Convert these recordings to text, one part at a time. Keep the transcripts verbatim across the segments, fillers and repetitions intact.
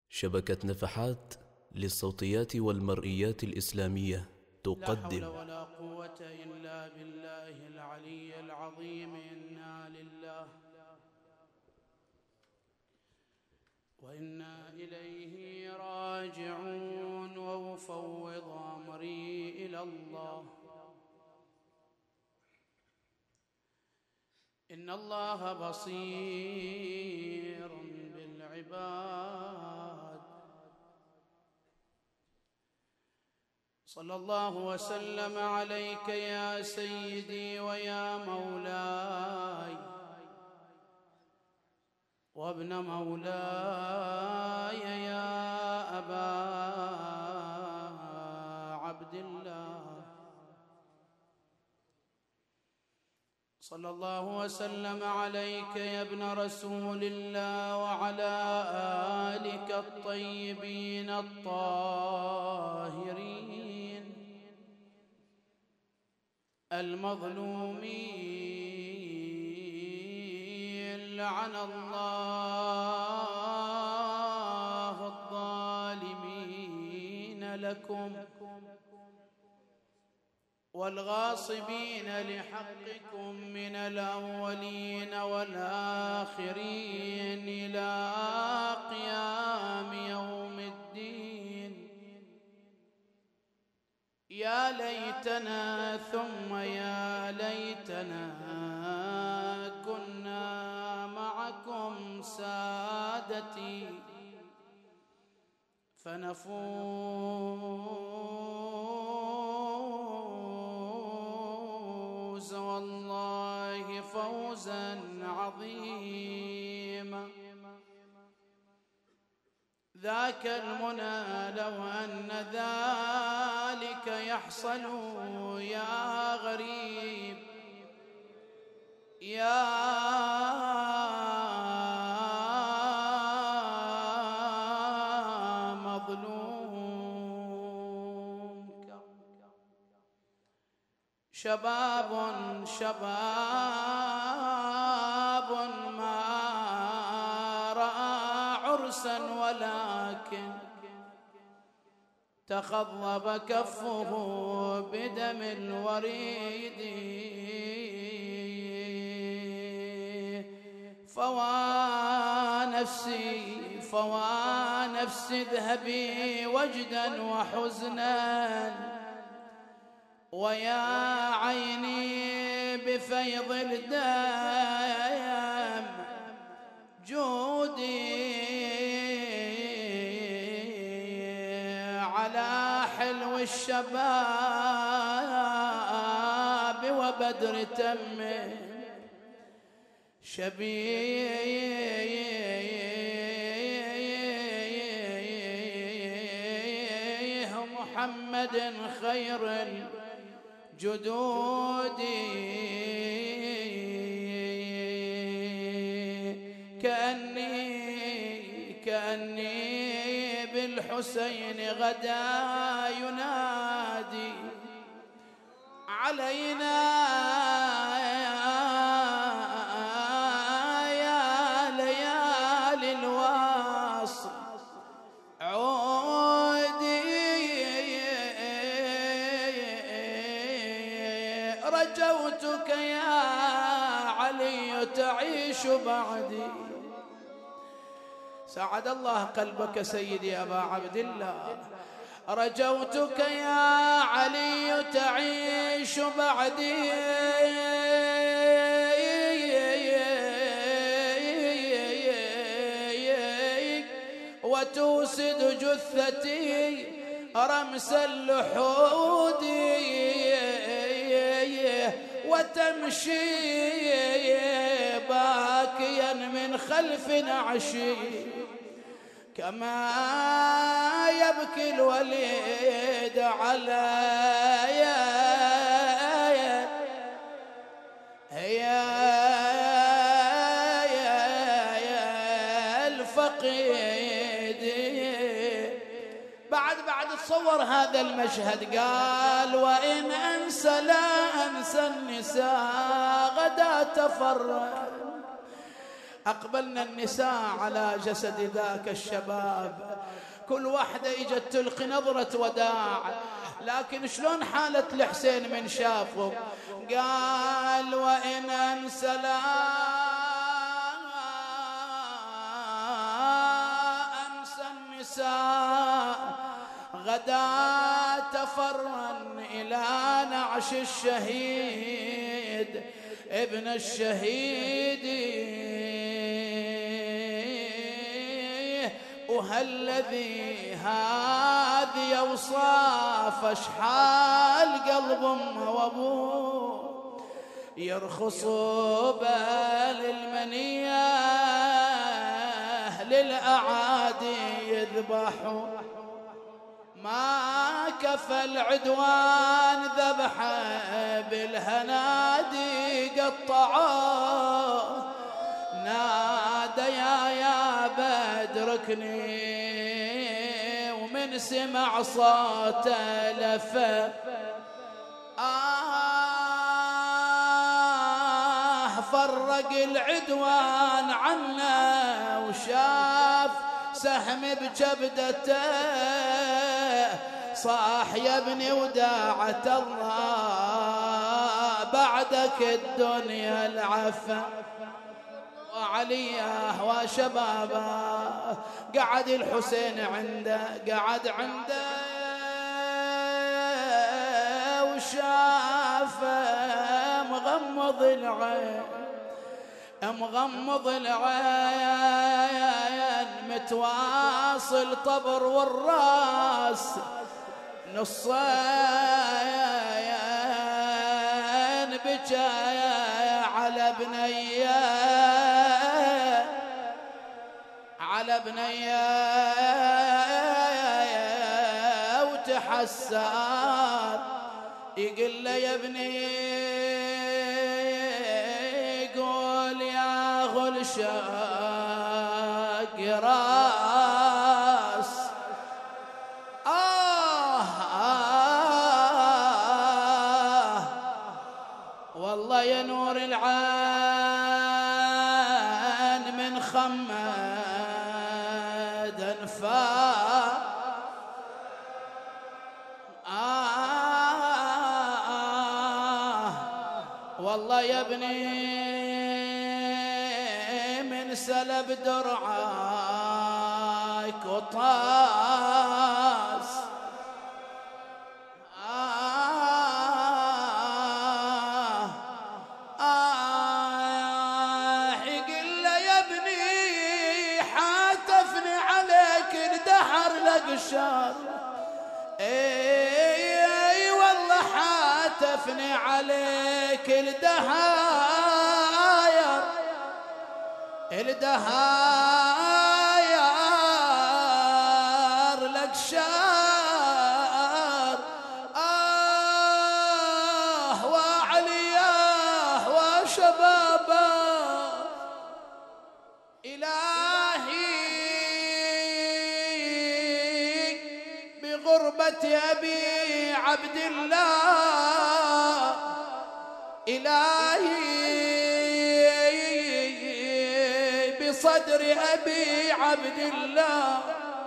شبكة نفحات للصوتيات والمرئيات الإسلامية تقدم. لا حول ولا قوة إلا بالله العلي العظيم. إنا لله وإنا إليه راجعون، وأفوض أمري إلى الله. إن الله بصير بالعباد. صلى الله وسلم عليك يا سيدي ويا مولاي وابن مولاي يا أبا عبد الله. صلى الله وسلم عليك يا ابن رسول الله وعلى آلك الطيبين الطاهرين المظلومين، لعن الله الظالمين لكم والغاصبين لحقكم من الأولين والآخرين إلى قيام يوم الدين. يا ليتنا ثم يا ليتنا كنا معكم سادتي فنفوز والله فوزا عظيما. ذاك المنى لو أن ذلك يحصل يا غريب يا مظلوم. شباب شباب ما رأى عرسا ولكن تخضب كفه بدم الوريد. فوا نفسي فوا نفسي اذهبي وجدا وحزنا، ويا عيني بفيض الدم جودي على حلو الشباب وبدر تم شبيه محمد خير الجدود. كأني كأني بالحسين غدا ينادي علينا يا ليالي الواصل عودي. رجوتك يا علي تعيش بعدي. سعد الله قلبك سيدي أبا عبد الله. رجوتك يا علي تعيش بعدي، وتوسد جثتي رمس اللحود، وتمشي باكيا من خلف نعشي كما يبكي الوليد على يا يا يا الفقيد. بعد بعد تصور هذا المشهد قال وإن أنسى لا أنسى النساء غدا تفرق، أقبلنا النساء على جسد ذاك الشباب، كل واحدة اجت تلقي نظرة وداع، لكن شلون حالة الحسين من شافه؟ قال وإن أنسى لا أنسى النساء غدا تفرا إلى نعش الشهيد ابن الشهيد، وهالذي هذه أوصاف أشحال قلب أمه وأبوه يرخص بال المنية للأعادي يذبحوا، ما كفى العدوان ذبحه بالهنادي قطعوه، نادى يا يا بدركني ومن سمع صوته لفه، آه فرق العدوان عنا وشاف سهم بجبدته، صاح يا ابني وداعة الله بعدك الدنيا العفا، وعليه وشبابه قعد الحسين عنده، قعد عنده وشافه مغمض العين مغمض العين متواصل طبر والراس نصين بجاية على بنيه على بنيه وتحسر يقول له يا ابني قول يا غل شاق راس، آه, آه والله يا نور العين من خمد انفاق، آه والله يا ابني من سلب درعاك وطاس، آه آه يقول له يا ابني حاتفني عليك الدهر لقشار، اي والله حاتفني عليك الدهاير الدهاير لك شار، آه وعلياه وشبابه إلهي بغربة أبي عبد الله، إلهي بصدر أبي عبد الله،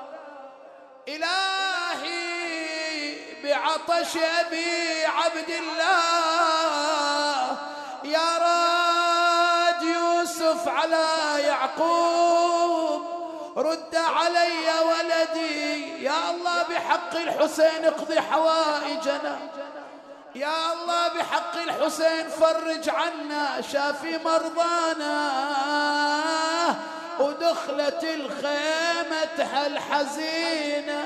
إلهي بعطش أبي عبد الله، يا راد يوسف على يعقوب رد علي ولدي، يا الله بحق الحسين اقضي حوائجنا، يا الله بحق الحسين فرج عنا شافي مرضانا، ودخلت الخيمة الحزينة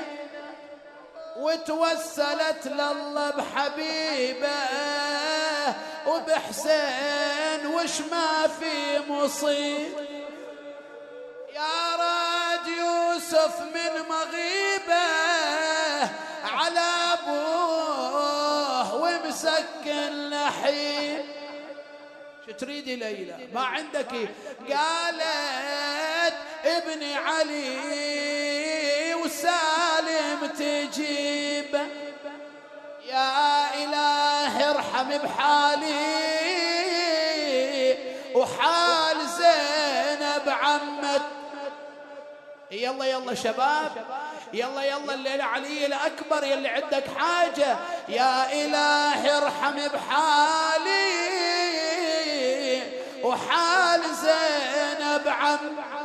وتوسلت لله بحبيبه وبحسين وش ما في مصيب، يا راد يوسف من مغيبه على ابوه ومسكن لحيم، شو تريدي ليلى ما عندك؟ قالت ابني علي وسالم تجيب، يا إله ارحم بحالي وحال زينب يلا يلا شباب، يلا يلا الليلة علي الأكبر، يلي عندك حاجة يا إلهي ارحم بحالي وحال زينب عم،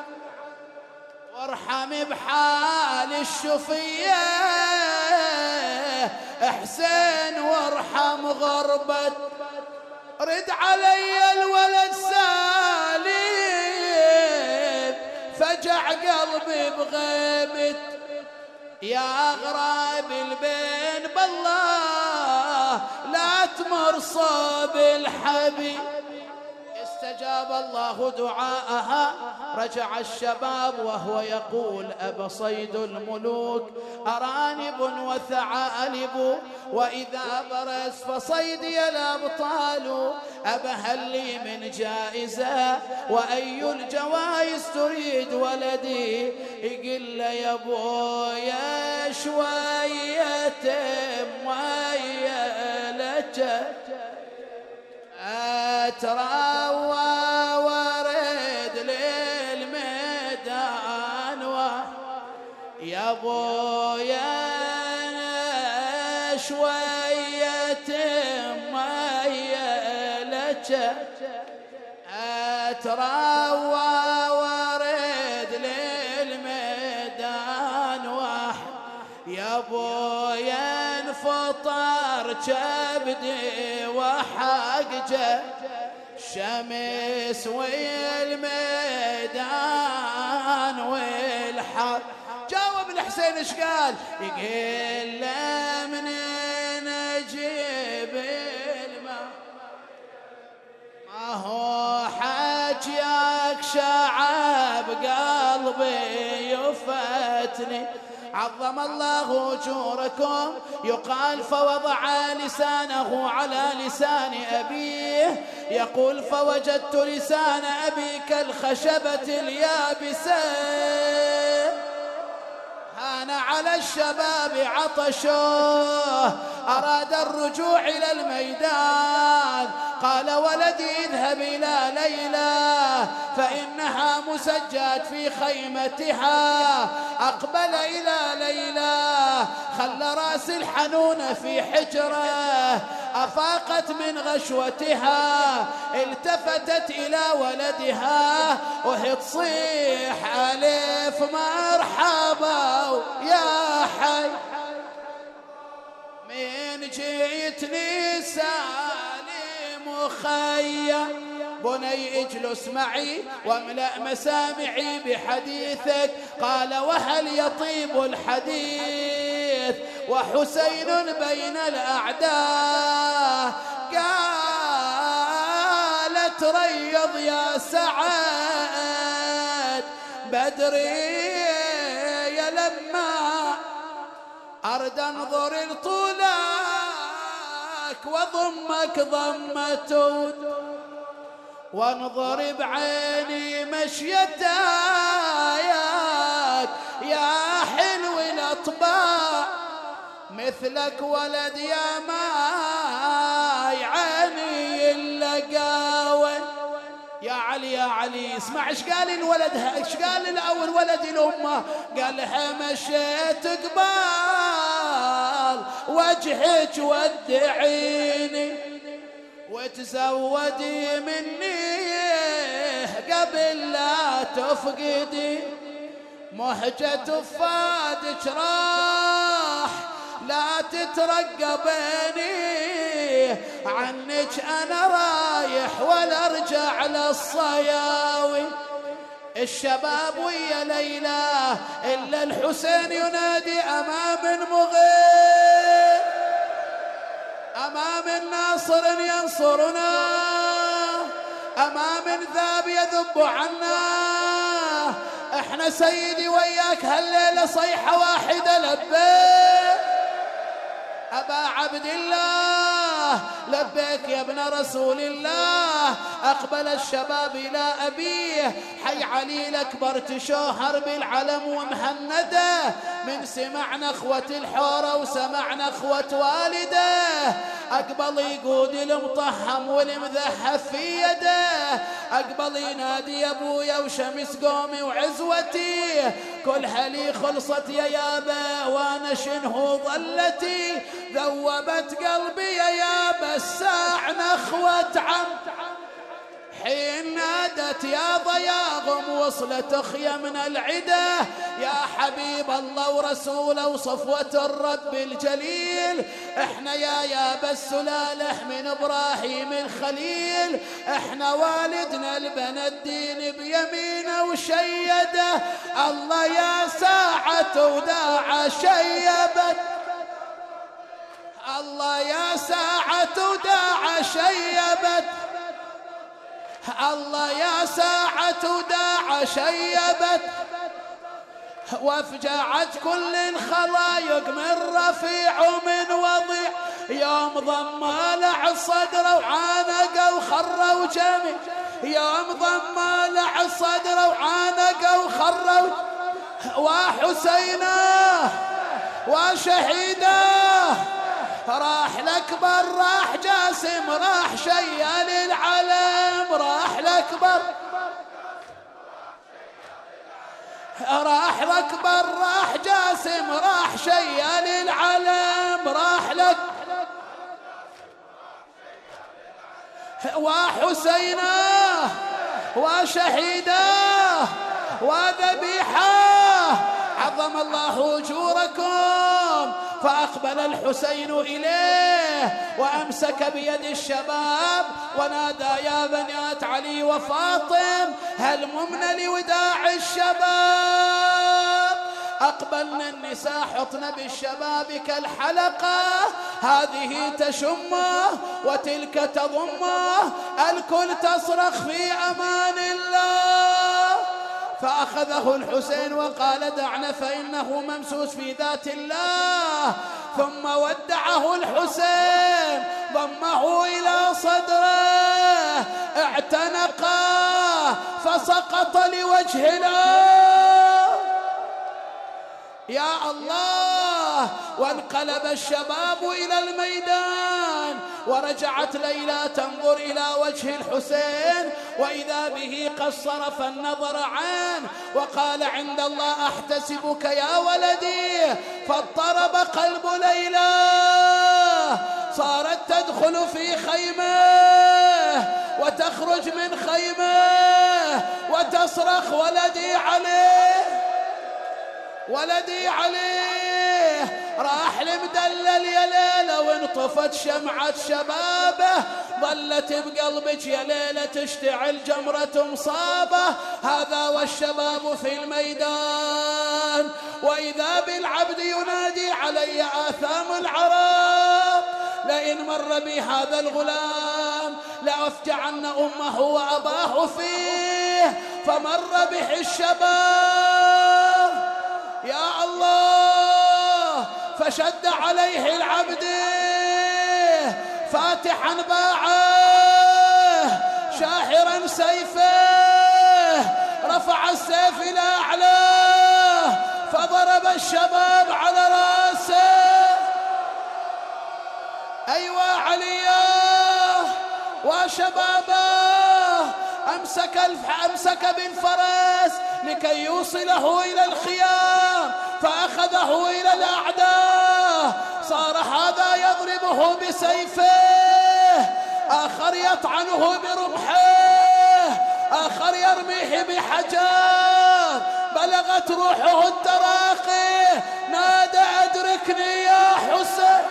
وارحم بحال الشفية حسين، وارحم غربة، رد علي الولد سالم فجع قلبي بغيبة، يا غراب البين بالله لا تمر صوب الحبيب. استجاب الله دعاءها، رجع الشباب وهو يقول أبا صيد الملوك أرانب وثعالب، وإذا برز فصيدي الأبطال، أبا هل لي من جائزة وأي الجوائز تريد ولدي؟ يقل يا بويا شوية مويلة أتروى ورد للميدان، يا بويا شوية ميلة أتروى ورد للميدان، يا بويا انفطر كبدي وحقجه شمس والميدان والحق. جاوب الحسين ايش قال؟ يقول له منين اجيب الماء، ما هو حجيك شعب قلبي يفتني، عظم الله أجوركم. يقال فوضع لسانه على لسان أبيه، يقول فوجدت لسان أبي كالخشبة اليابسة، هان على الشباب عطشه، أراد الرجوع إلى الميدان، قال ولدي اذهب إلى ليلى فإنها مسجات في خيمتها. أقبل إلى ليلى خلى رأس الحنون في حجره، أفاقت من غشوتها، التفتت إلى ولدها وهي تصيح ألف مرحبا يا حي، من جيتني سالم وخيا، بني اجلس معي واملأ مسامعي بحديثك. قال وهل يطيب الحديث وحسين بين الأعداء؟ قالت ريض يا سعد بدري يا لما أرد أنظر لطولك وضمك ضمة، وانظر بعيني مشيتك يا حلو الأطباع، مثلك ولد يا ماي عيني اللقاون. يا علي يا علي اسمع ايش قال الولد، ايش قال الاول ولد الامه؟ قال لها مشيت قبال وجهك ودعيني وتزودي مني قبل لا تفقدي، مهجة فادك راح لا تترقبيني، عنك انا رايح ولا ارجع للصياوي. الشباب ويا ليلى الا الحسين ينادي امام مغير، امام ناصر ينصرنا، امام ذاب يذب عنا، احنا سيدي وياك هالليله صيحه واحده لبيك. أبا عبد الله لبيك يا ابن رسول الله. أقبل الشباب إلى أبيه، حي علي الأكبر تشوهر بالعلم ومهندة، من سمع نخوة الحورة وسمع نخوة والده، أقبل يقود المطحم والمذحف في يده، أقبل ينادي أبويا وشمس قومي وعزوتي، كل حلي خلصت يا يابا وأنا شنه ظلتي، ذوبت قلبي يا يابا الساع نخوة عم، حين نادت يا ضياغم وصلت أخيا من العدا، يا حبيب الله ورسوله وصفوة الرب الجليل، احنا يا يابا السلالح من إبراهيم الخليل، احنا والدنا البنى الدين بيمينه وشيده، الله يا ساعة وداع شيبت، الله يا ساعة وداع شيبت، الله يا ساعة وداع شيبت، وافجعت كل الخلايق من رفيع ومن وضيع، يوم ضمالع الصدر وعانق وخر وجمي، يوم ضمالع الصدر وعانق وخر وحسيناه وشهيداه، راح الأكبر راح جاسم راح شيال العلم، راح الأكبر راح الأكبر راح جاسم راح شيال العلم، راح لك وحسيناه وشهيداه وذبيحاه، عظم الله أجوركم. فأقبل الحسين إليه وأمسك بيد الشباب ونادى يا بنات علي وفاطم هل ممن لوداع الشباب، أقبلنا النساء حطن بالشباب كالحلقة، هذه تشمه وتلك تضمه، الكل تصرخ في أمان الله. فأخذه الحسين وقال دعنا فإنه ممسوس في ذات الله، ثم ودعه الحسين ضمه إلى صدره اعتنقه فسقط لوجه الله. يا الله. وانقلب الشباب إلى الميدان ورجعت ليلى تنظر إلى وجه الحسين وإذا به قد صرف النظر عنه وقال عند الله أحتسبك يا ولدي. فاضطرب قلب ليلى صارت تدخل في خيمه وتخرج من خيمه وتصرخ ولدي عليه ولدي عليه. راح المدلل يا ليلى وانطفت شمعة شبابه، ظلت بقلبك يا ليلى تشتعل جمرة مصابة. هذا والشباب في الميدان وإذا بالعبد ينادي علي آثام العرب، لئن مر بي هذا الغلام لأفجعن أمه وأباه فيه. فمر به الشباب يا الله فشد عليه العبد فاتحا باعه شاحرا سيفه، رفع السيف إلى أعلاه فضرب الشباب على رأسه. أيوة عليا وشبابه أمسك, أمسك بالفرس لكي يوصله إلى الخيام فأخذه إلى الأعداء. صار هذا يضربه بسيفه، آخر يطعنه برمحه، آخر يرميه بحجر. بلغت روحه التراقي نادى أدركني يا حسين.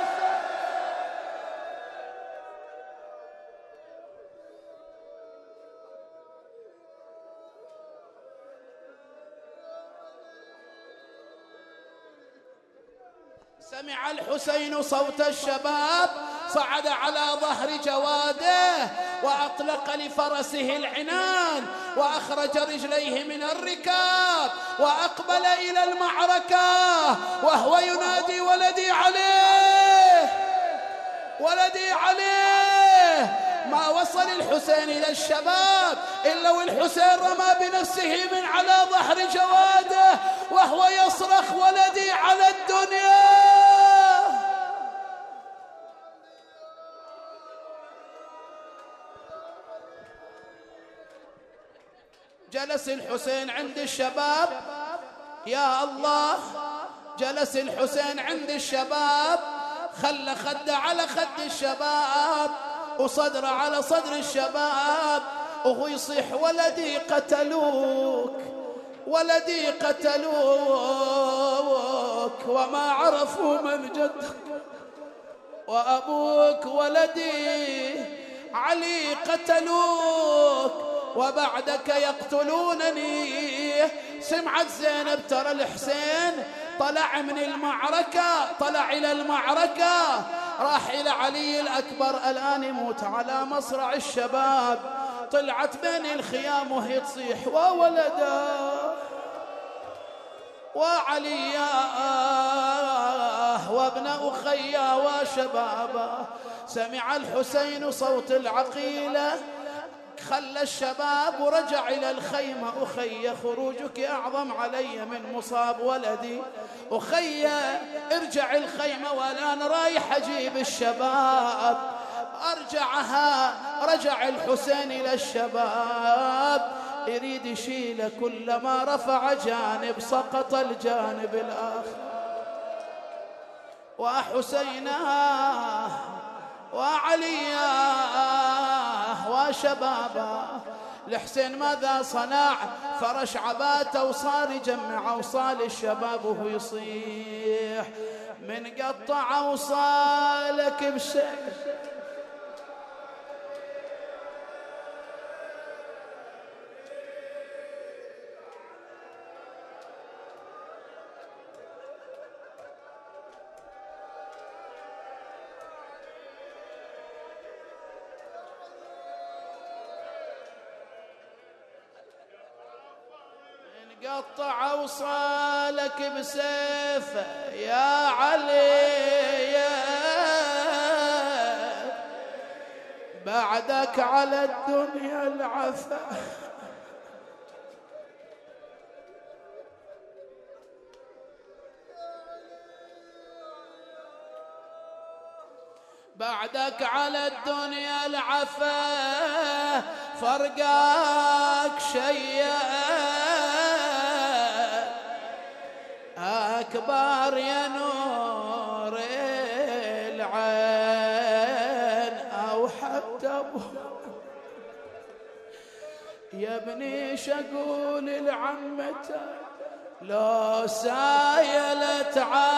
سمع الحسين صوت الشباب صعد على ظهر جواده وأطلق لفرسه العنان وأخرج رجليه من الركاب وأقبل إلى المعركة وهو ينادي ولدي عليه ولدي عليه. ما وصل الحسين إلى الشباب إلا والحسين رمى بنفسه من على ظهر جواده وهو يصرخ ولدي عليه. جلس الحسين عند الشباب، يا الله، جلس الحسين عند الشباب، خلى خده على خد الشباب وصدره على صدر الشباب، وهو يصيح ولدي قتلوك، ولدي قتلوك وما عرفوا من جدك، وأبوك ولدي علي قتلوك وبعدك يقتلونني. سمعت زينب ترى الحسين طلع من المعركة، طلع إلى المعركة، راح إلى علي الأكبر الآن يموت على مصرع الشباب. طلعت بين الخيام وهي تصيح وولدا وعلياه وابن أخيا وشبابا. سمع الحسين صوت العقيلة، خلى الشباب ورجع إلى الخيمة. أخي خروجك أعظم علي من مصاب ولدي، أخي ارجع الخيمة ولا أنا رايح أجيب الشباب. أرجعها، رجع الحسين إلى الشباب يريد يشيله، كلما رفع جانب سقط الجانب الآخر. وحسيناه وعلياه وشبابا. الحسين ماذا صنع؟ فرش عباته وصار يجمع أوصال الشباب وهو يصيح من قطع أوصالك بسيف. قطع أوصالك بسيفه يا علي، بعدك على الدنيا العفا. بعدك على الدنيا العفا، فرقاك شيء أكبر يا نور العين، أو حتى يا ابني شقول العمته لو سايلت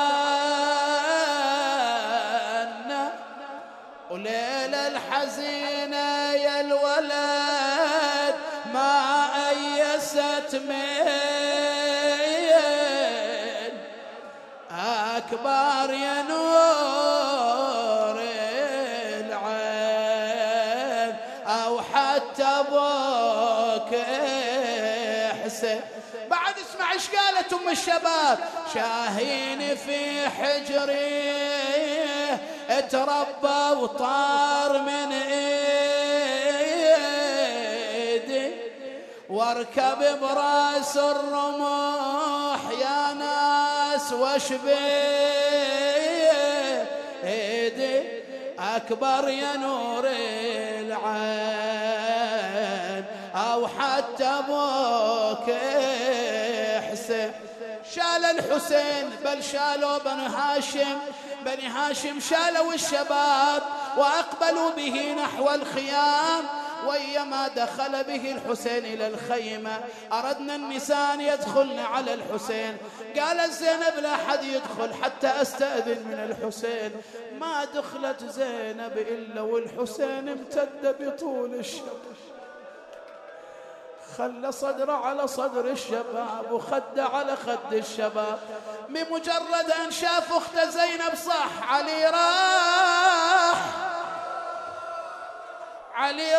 عنا، وليلة الحزينة يا الولد ما أيست من أكبر يا نور العين، أو حتى أبوك حسين. بعد اسمع ايش قالت أم الشباب، شاهين في حجري اتربى وطار من ايدي، واركب براس الرمح يا ناس وش بيدي، أكبر يا نور العين أو حتى أبوك حسين. شال الحسين بل شالوا بني هاشم، بني هاشم شالوا الشباب وأقبلوا به نحو الخيام. ويما دخل به الحسين إلى الخيمة أردنا النساء يدخلن على الحسين، قال زينب لا أحد يدخل حتى أستأذن من الحسين. ما دخلت زينب إلا والحسين امتد بطول الشباب، خلى صدره على صدر الشباب وخد على خد الشباب. بمجرد أن شاف أخت زينب صح علي راح، علي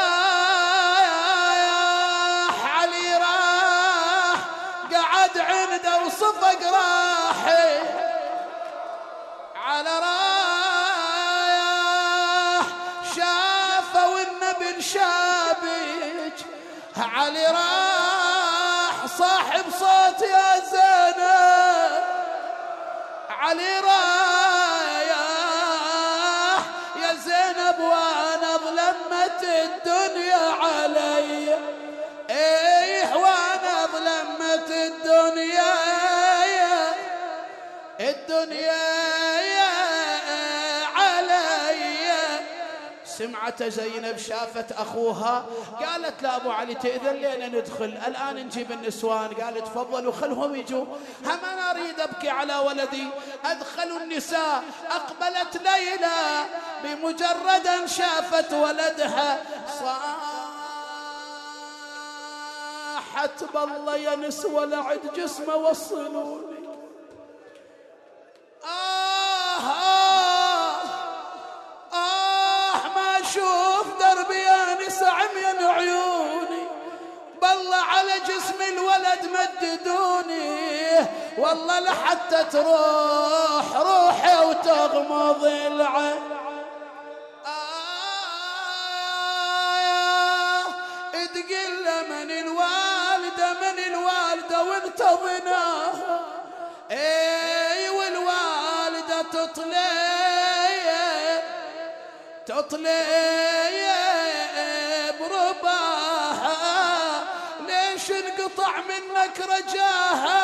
راح، علي راح، قعد عنده وصفق راحي على راح، شافه والنبي شابك علي راح، صاحب صوت يا زينب علي راح يا زينب، وانا ظلمت الدنيا علي ايه الدنيا علي. سمعت زينب شافت أخوها قالت لا أبو علي تأذن لنا ندخل الآن نجيب النسوان. قالت تفضلوا خلهم يجوا هم أنا أريد أبكي على ولدي. أدخلوا النساء. أقبلت ليلى بمجرد أن شافت ولدها صاحت بالله يا نسوة لعد جسمه وصلوني. آه آه آه ما أشوف دربي يا نسا عميان عيوني. بالله على جسم الولد مددوني والله لحتى تروح روحي وتغمض العين. آه تقل من الوالدة من الوالدة وانتظناها. اي والوالدة تطلع تطلع برباها. ليش انقطع منك رجاها